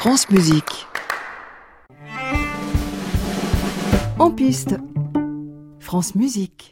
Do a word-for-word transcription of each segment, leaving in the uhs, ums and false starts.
France Musique. En piste, France Musique.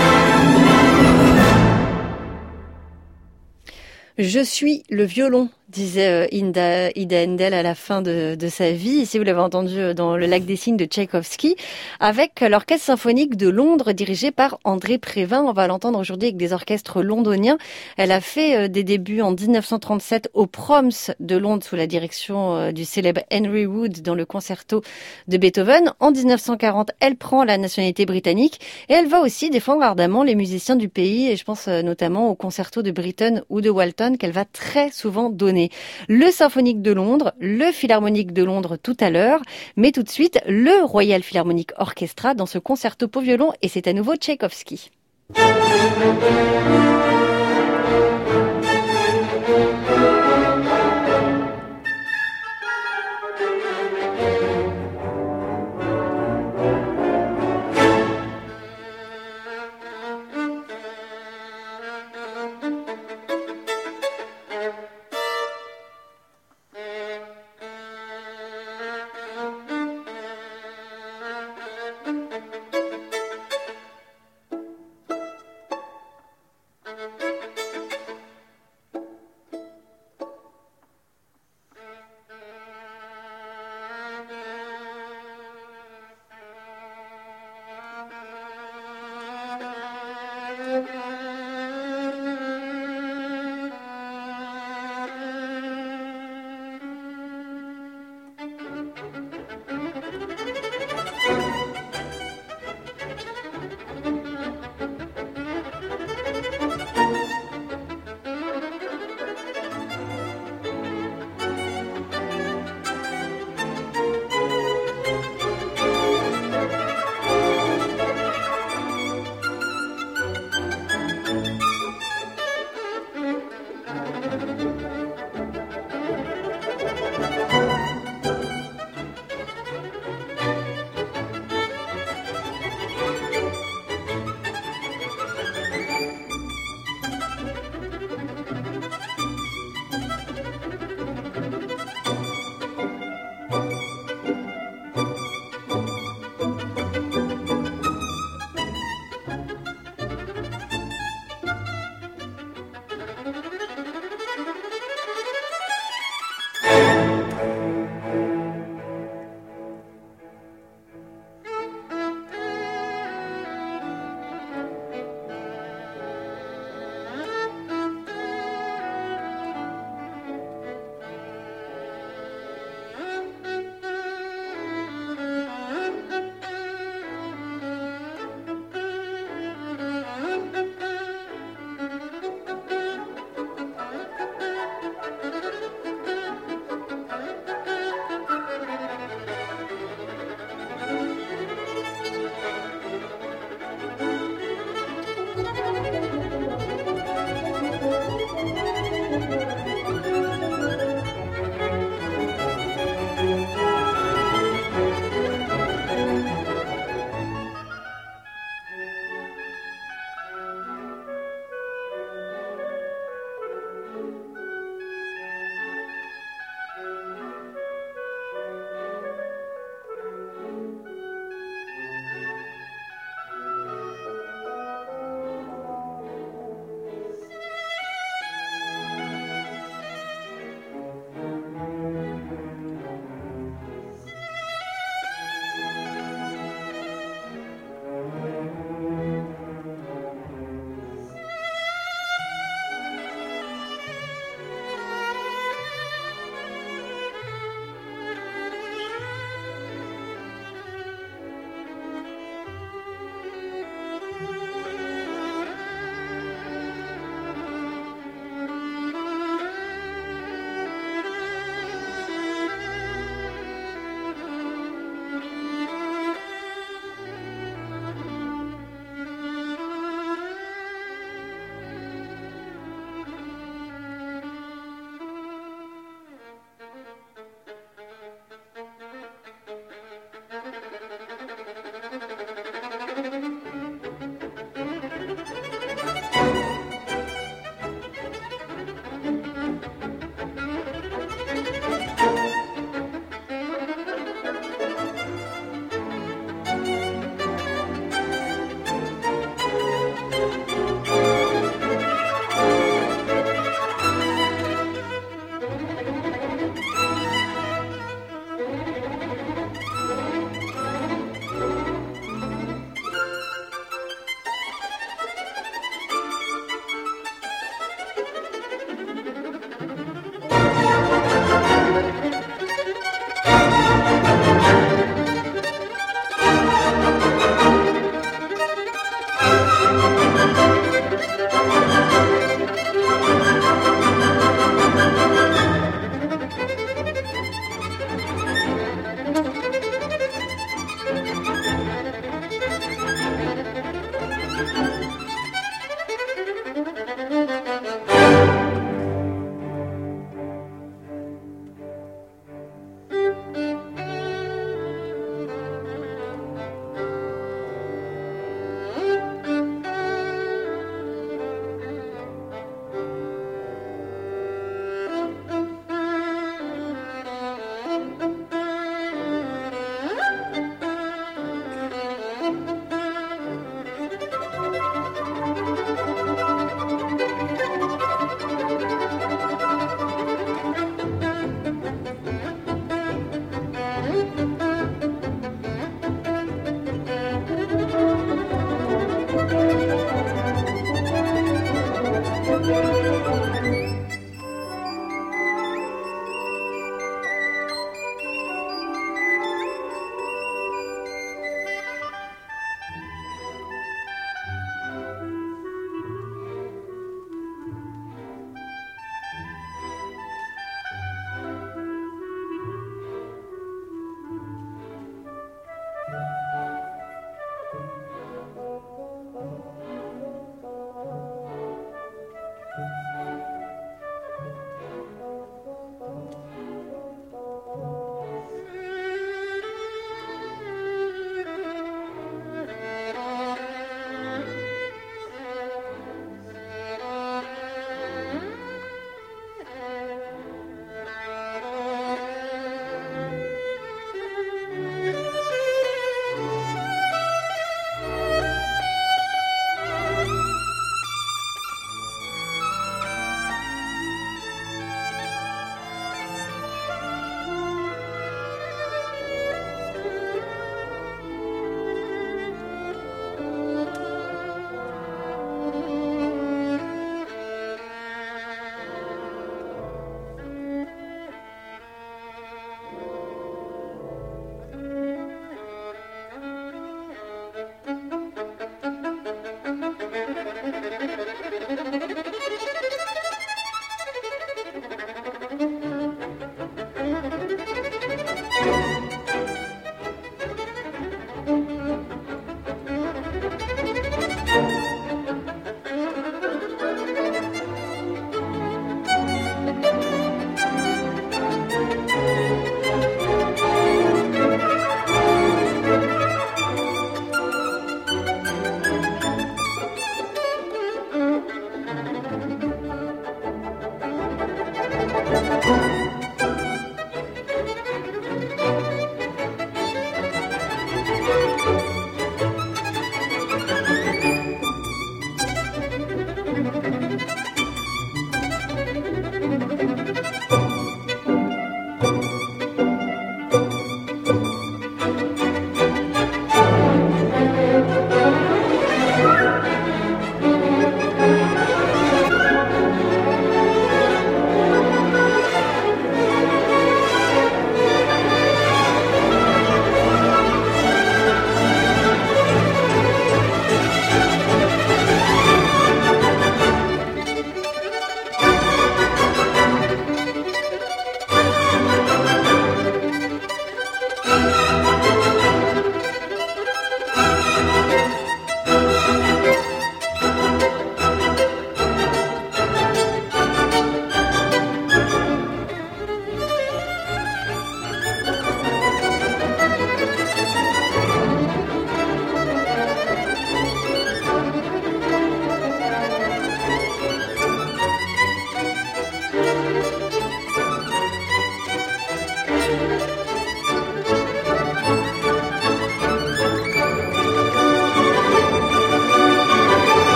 Je suis le violon disait euh, Ida, Ida Haendel à la fin de, de sa vie. Ici, vous l'avez entendu dans Le Lac des Cygnes de Tchaïkovski, avec l'Orchestre symphonique de Londres dirigé par André Prévin. On va l'entendre aujourd'hui avec des orchestres londoniens. Elle a fait euh, des débuts en dix-neuf cent trente-sept au Proms de Londres sous la direction euh, du célèbre Henry Wood dans le concerto de Beethoven. En dix-neuf cent quarante, elle prend la nationalité britannique et elle va aussi défendre ardemment les musiciens du pays, et je pense euh, notamment au concerto de Britten ou de Walton qu'elle va très souvent donner. Le Symphonique de Londres, le Philharmonique de Londres tout à l'heure, mais tout de suite le Royal Philharmonic Orchestra dans ce concerto pour violon, et c'est à nouveau Tchaïkovski.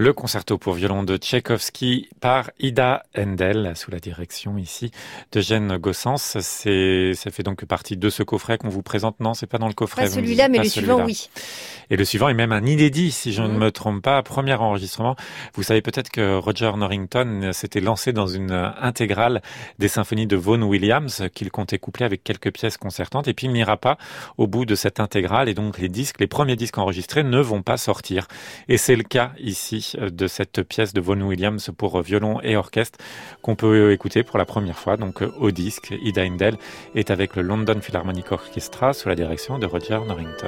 le concerto pour violon de Tchaïkovski par Ida Haendel, sous la direction ici d'Eugène Gossens. C'est, ça fait donc partie de ce coffret qu'on vous présente. Non, c'est pas dans le coffret. Pas celui-là, mais le suivant, oui. Et le suivant est même un inédit, si je Mmh. ne me trompe pas, premier enregistrement. Vous savez peut-être que Roger Norrington s'était lancé dans une intégrale des symphonies de Vaughan Williams qu'il comptait coupler avec quelques pièces concertantes, et puis il n'ira pas au bout de cette intégrale, et donc les disques, les premiers disques enregistrés ne vont pas sortir. Et c'est le cas ici de cette pièce de Vaughan Williams pour violon et orchestre qu'on peut écouter pour la première fois, donc au disque. Ida Haendel est avec le London Philharmonic Orchestra sous la direction de Roger Norrington.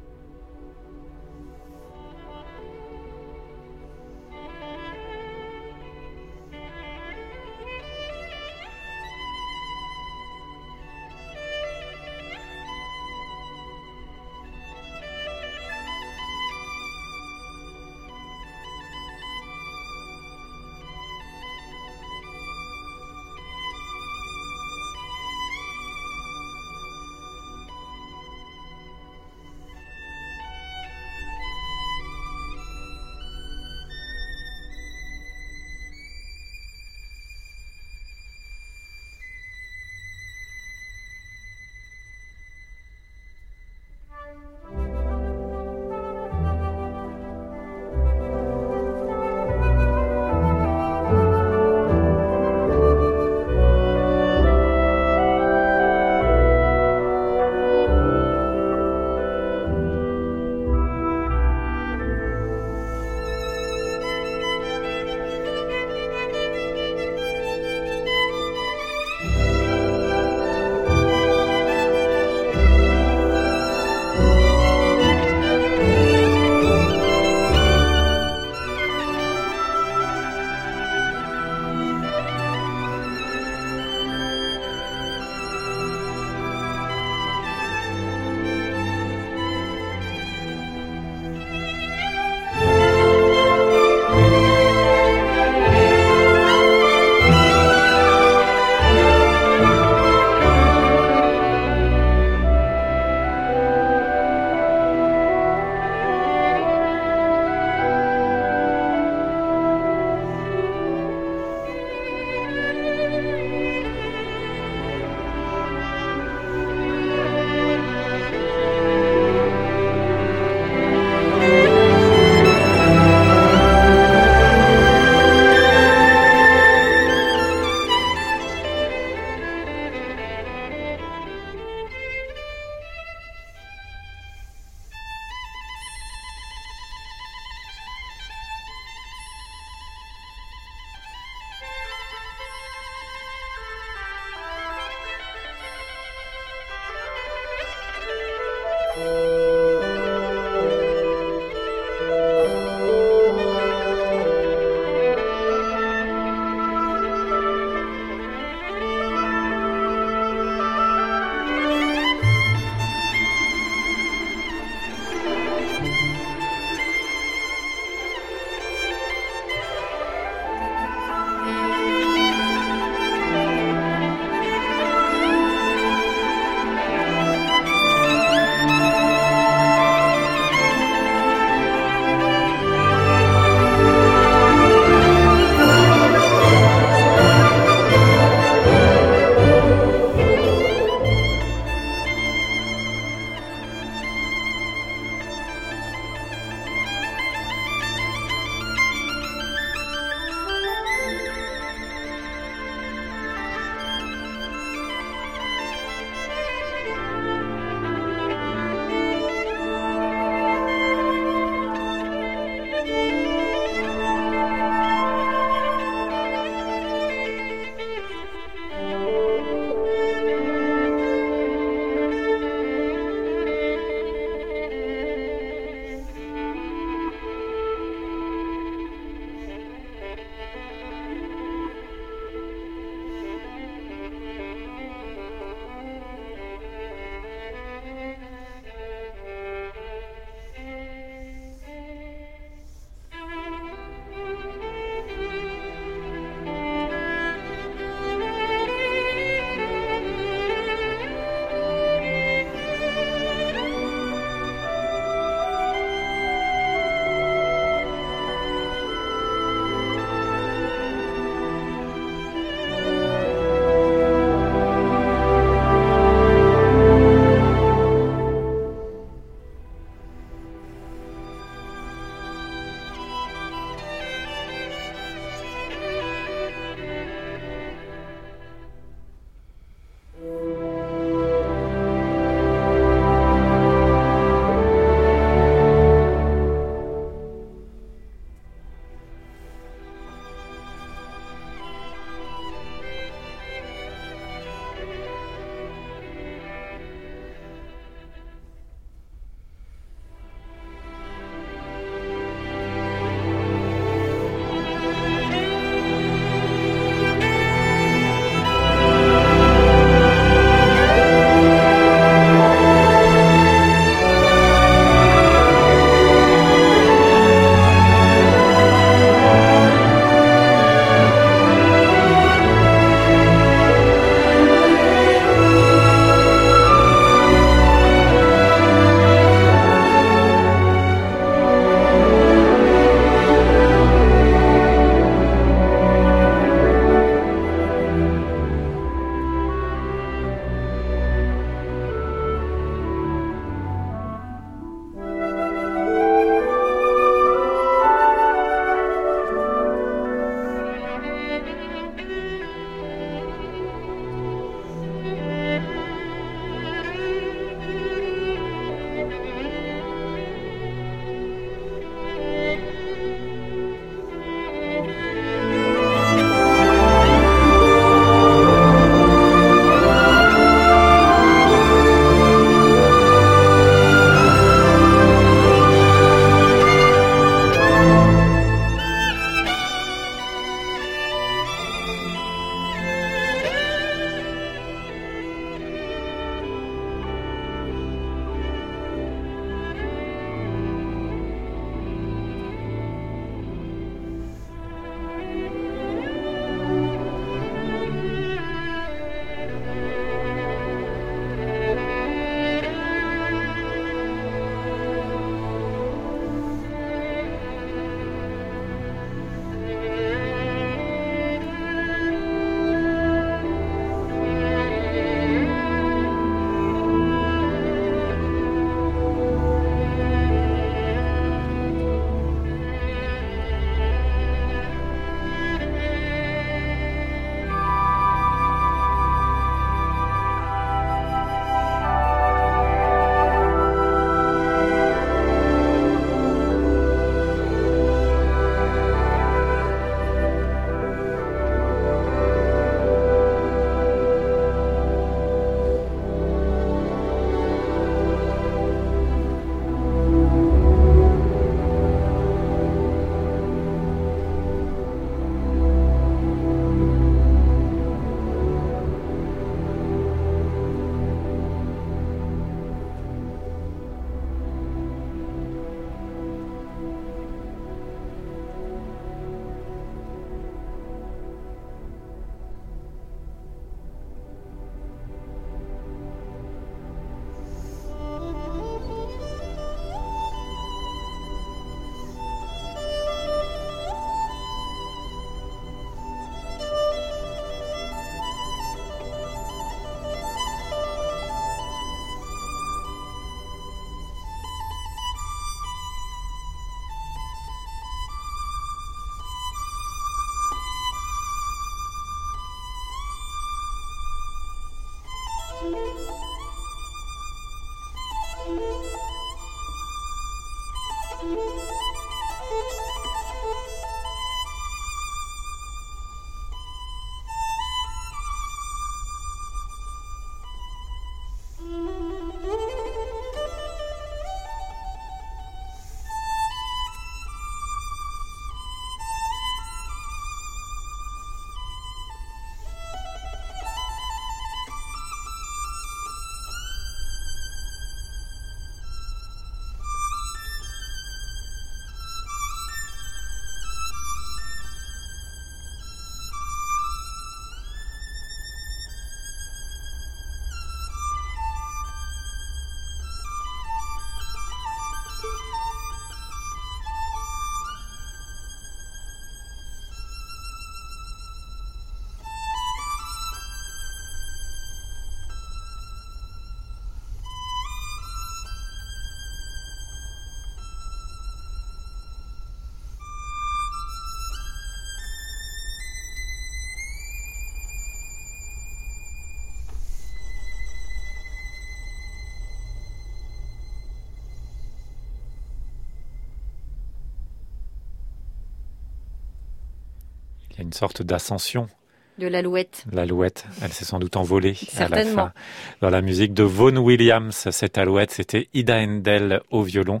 Il y a une sorte d'ascension. De l'alouette. L'alouette, elle s'est sans doute envolée à la Certainement. fin. Dans la musique de Vaughan Williams, cette alouette, c'était Ida Haendel au violon,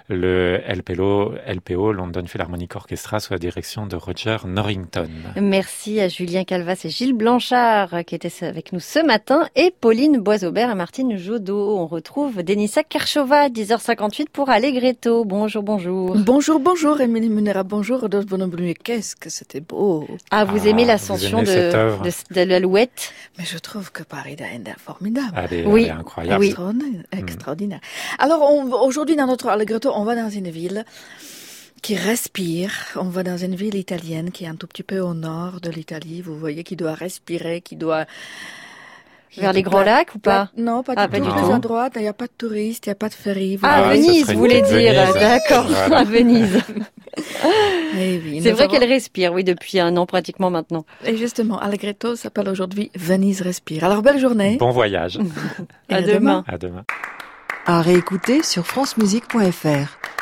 le L P O, L P O, London Philharmonic Orchestra, sous la direction de Roger Norrington. Merci à Julien Calvas et Gilles Blanchard qui étaient avec nous ce matin et Pauline Boisaubert et Martine Jodot. On retrouve Denisa Kershova, dix heures cinquante-huit pour Allegretto. Bonjour, bonjour. Bonjour, bonjour, Émilie Munera, bonjour, Rodolphe Bonnebrune. Qu'est-ce que c'était beau. Ah, vous Ah, aimez vous l'ascension aimez de, cette œuvre. de, de l'alouette? Mais je trouve que Paris est formidable. Elle est, Oui. elle est incroyable. Oui. Extraordinaire. extraordinaire. Alors, on- aujourd'hui, dans notre Allegretto, on va dans une ville qui respire. On va dans une ville italienne qui est un tout petit peu au nord de l'Italie. Vous voyez, qui doit respirer, qui doit... Vers les Grands Lacs ou pas? Non, pas Ah, du pas tout. du Plus tout. à droite, il n'y a pas de touristes, il n'y a pas de ferry. Vous Ah, Ah, voyez. ce Venise, serait vous voulez une dire. Venise. D'accord, Voilà. à Venise. Eh oui, C'est nous vrai avons- qu'elle respire, oui, depuis un an pratiquement maintenant. Et justement, Allegretto s'appelle aujourd'hui Venise respire. Alors, belle journée. Bon voyage. Et À à demain. À demain. À réécouter sur francemusique point f r.